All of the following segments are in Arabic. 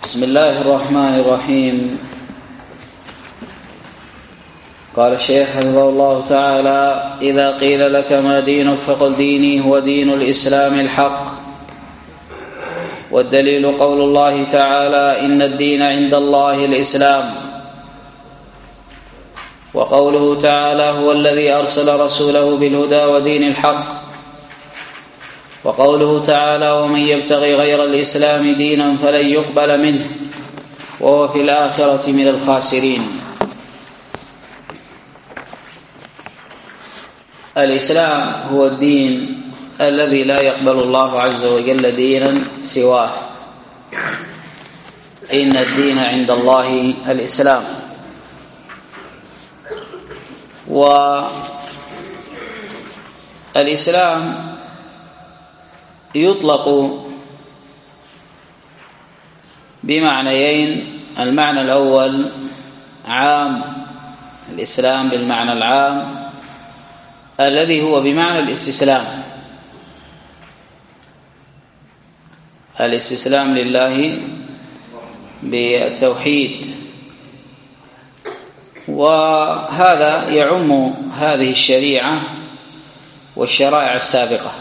بسم الله الرحمن الرحيم. قال الشيخ حفظه الله تعالى: إذا قيل لك ما دينك فقل ديني هو دين الإسلام الحق. والدليل قول الله تعالى: إن الدين عند الله الإسلام. وقوله تعالى: هو الذي أرسل رسوله بالهدى ودين الحق. وقوله تعالى: ومن يبتغي غير الإسلام دينا فلن يقبل منه وهو في الآخرة من الخاسرين. الإسلام هو الدين الذي لا يقبل الله عز وجل دينا سواه. إن الدين عند الله الإسلام. والإسلام يطلق بمعنيين: المعنى الأول عام، الإسلام بالمعنى العام الذي هو بمعنى الاستسلام، الاستسلام لله بالتوحيد، وهذا يعم هذه الشريعة والشرائع السابقة،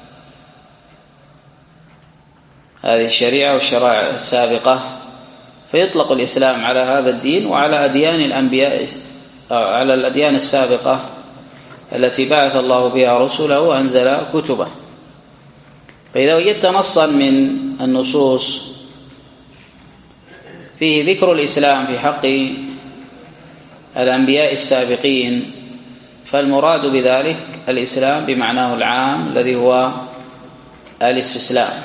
هذه الشريعة والشرائع السابقة، فيطلق الإسلام على هذا الدين وعلى أديان الأنبياء، على الأديان السابقة التي بعث الله بها رسله وأنزل كتبه. فإذا وجدت نصا من النصوص فيه ذكر الإسلام في حق الأنبياء السابقين، فالمراد بذلك الإسلام بمعناه العام الذي هو الاستسلام.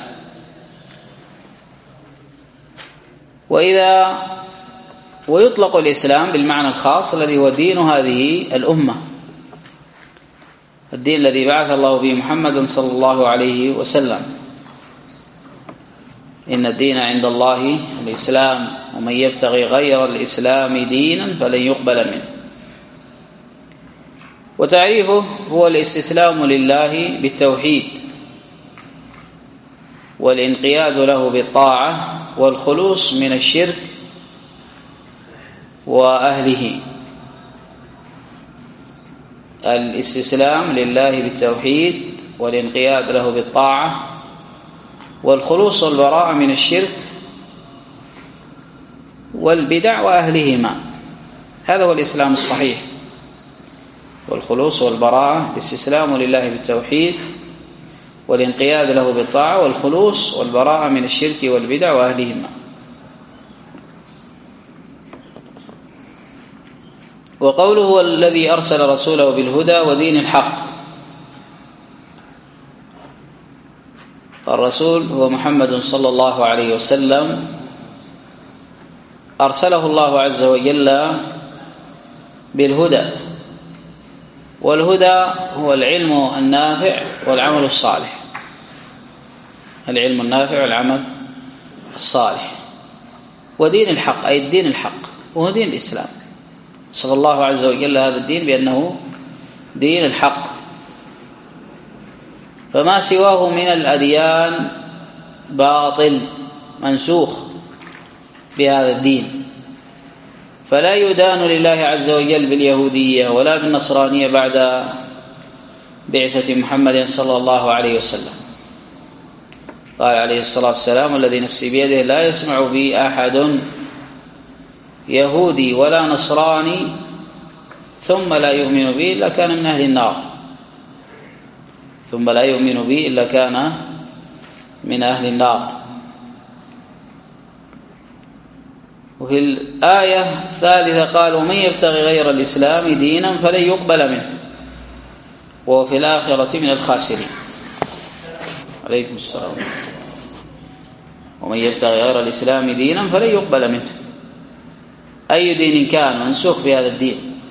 ويطلق الإسلام بالمعنى الخاص الذي هو دين هذه الأمة، الدين الذي بعث الله به محمدا صلى الله عليه وسلم. إن الدين عند الله الإسلام ومن يبتغي غير الإسلام دينا فلن يقبل منه. وتعريفه هو الاستسلام لله بالتوحيد والانقياد له بالطاعة والخلوص من الشرك وأهله. الاستسلام لله بالتوحيد والانقياد له بالطاعة والخلوص والبراءة من الشرك والبدع وأهلهما، هذا هو الإسلام الصحيح. والخلوص والبراءة، الاستسلام لله بالتوحيد والانقياد له بالطاعة والخلوص والبراءة من الشرك والبدع وأهلهما. وقوله هو الذي أرسل رسوله بالهدى ودين الحق. الرسول هو محمد صلى الله عليه وسلم، أرسله الله عز وجل بالهدى، والهدى هو العلم النافع والعمل الصالح، العلم النافع والعمل الصالح. ودين الحق أي الدين الحق، وهو دين الإسلام. صلى الله عز وجل هذا الدين بأنه دين الحق، فما سواه من الأديان باطل منسوخ بهذا الدين، فلا يدان لله عز وجل باليهودية ولا بالنصرانية بعد بعثة محمد صلى الله عليه وسلم. قال عليه الصلاة والسلام: والذي نفسي بيده لا يسمع بي أحد يهودي ولا نصراني ثم لا يؤمن بي إلا كان من أهل النار، ثم لا يؤمن بي إلا كان من أهل النار. وفي الآية الثالثة قال: ومن يبتغي غير الإسلام دينا فلن يقبل منه وهو في الآخرة من الخاسرين. عليكم السلام. ومن يبتغي غير الإسلام دينا فلن يقبل منه، أي دين كان منسوخ بهذا الدين.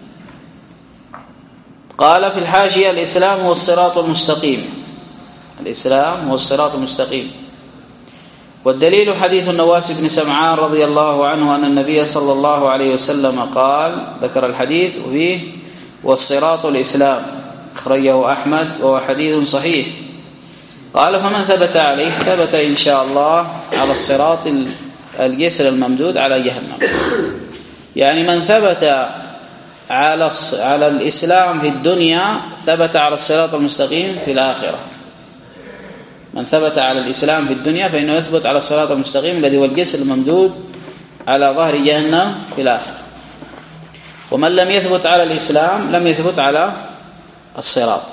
قال في الحاشية: الإسلام هو الصراط المستقيم. الإسلام هو الصراط المستقيم. والدليل حديث النواس بن سمعان رضي الله عنه أن النبي صلى الله عليه وسلم قال، ذكر الحديث وفيه: والصراط الإسلام، أخرجه أحمد وهو حديث صحيح. قال: فمن ثبت عليه ثبت إن شاء الله على الصراط الجسر الممدود على جهنم. يعني من ثبت على الإسلام في الدنيا ثبت على الصراط المستقيم في الآخرة. من ثبت على الإسلام في الدنيا فإنه يثبت على الصراط المستقيم الذي هو الجسر الممدود على ظهر جهنم في الآخرة. ومن لم يثبت على الإسلام لم يثبت على الصراط.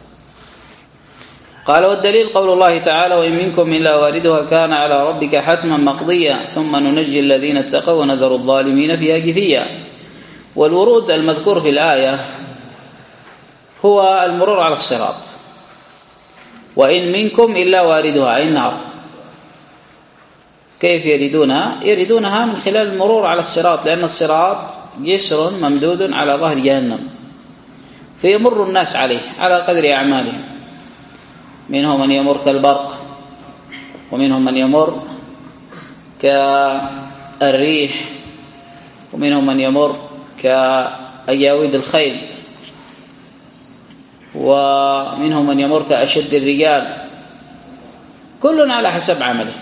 قال والدليل قول الله تعالى وإن منكم إلا واردها كان على ربك حتما مقضيا ثم ننجي الذين اتقوا ونذر الظالمين فيها جثيا. والورود المذكور في الآية هو المرور على الصراط. وإن منكم إلا واردها أي النار. كيف يردونها؟ يردونها من خلال المرور على الصراط، لأن الصراط جسر ممدود على ظهر جهنم فيمر الناس عليه على قدر أعمالهم. منهم من يمر كالبرق، ومنهم من يمر كالريح، ومنهم من يمر كأجاويد الخيل، ومنهم من يمر كأشد الرجال، كل على حسب عمله.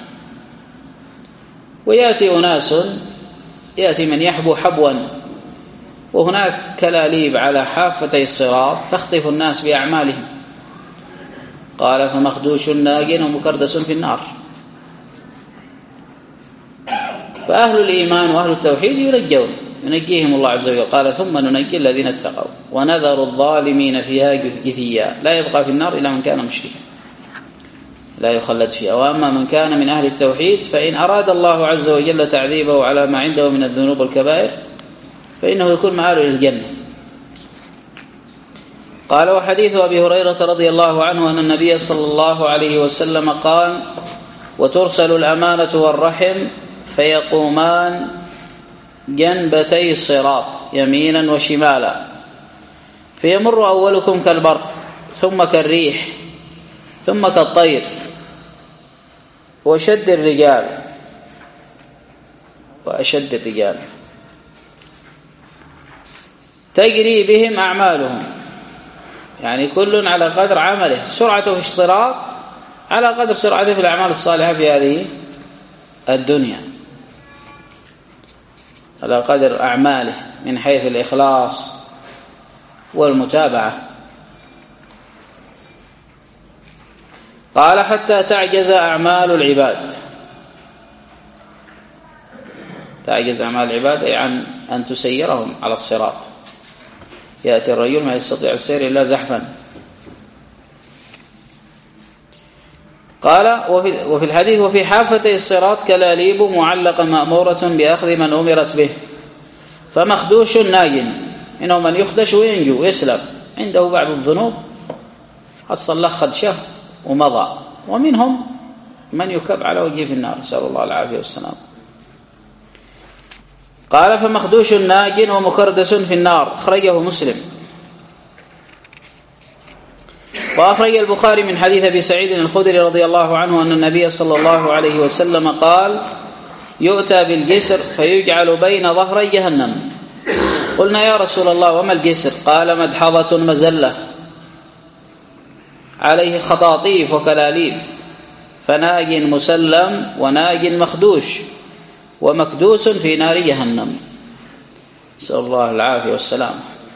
ويأتي أناس، يأتي من يحبو حبوا، وهناك كلاليب على حافتي الصراط تخطف الناس بأعمالهم. قال فمخدوش ناج ومكردس في النار. فأهل الإيمان وأهل التوحيد ينجون، ينجيهم الله عز وجل. قال ثم ننجي الذين اتقوا ونذر الظالمين فيها جثيا. لا يبقى في النار إلا من كان مشركا لا يخلد فيها. وأما من كان من أهل التوحيد فإن أراد الله عز وجل تعذيبه على ما عنده من الذنوب والكبائر فإنه يكون مآله إلى الجنة. قال وحديث أبي هريرة رضي الله عنه أن النبي صلى الله عليه وسلم قال وترسل الأمانة والرحم فيقومان جنبتي الصراط يمينا وشمالا فيمر أولكم كالبرق ثم كالريح ثم كالطير وأشد الرجال تجري بهم أعمالهم، يعني كل على قدر عمله. سرعته في الصراط على قدر سرعته في الأعمال الصالحة في هذه الدنيا، على قدر أعماله من حيث الإخلاص والمتابعة. قال حتى تعجز أعمال العباد. تعجز أعمال العباد أي عن أن تسيرهم على الصراط. يأتي الرجل ما يستطيع السير إلا زحفا. قال وفي الحديث وفي حافتي الصراط كلاليب معلقة مأمورة بأخذ من أمرت به فمخدوش ناج. إنه من يخدش وينجو ويسلم عنده بعض الذنوب حصل له خدشه ومضى. ومنهم من يكب على وجهه في النار، نسأل الله العافية والسلام. قال فمخدوش ناج ومكردس في النار. أخرجه مسلم. وأخرج البخاري من حديث أبي سعيد الخدري رضي الله عنه أن النبي صلى الله عليه وسلم قال يؤتى بالجسر فيجعل بين ظهري جهنم. قلنا يا رسول الله وما الجسر؟ قال مدحضة مزلة عليه خطاطيف وكلاليب فناج مسلم وناج مخدوش ومكدوس في نار جهنم، نسأل الله العافية والسلام.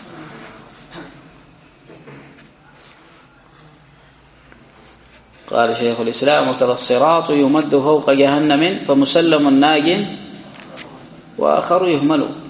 قال شيخ الإسلام وترى الصراط يمد فوق جهنم فمسلم ناج وآخر يهمل.